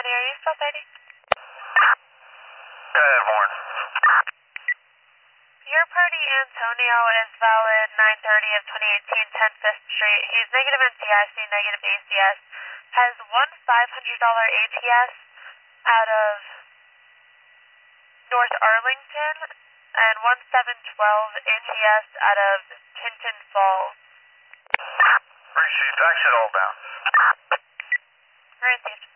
County, are you still 30? Go ahead, Warren. Your party, Antonio, is valid 9/30 of 2018, 10 5th Street. He's negative NCIC, negative ACS. Has one $500 ATS out of North Arlington and one 712 ATS out of Tinton Falls. Receive. Fax it all down. Received.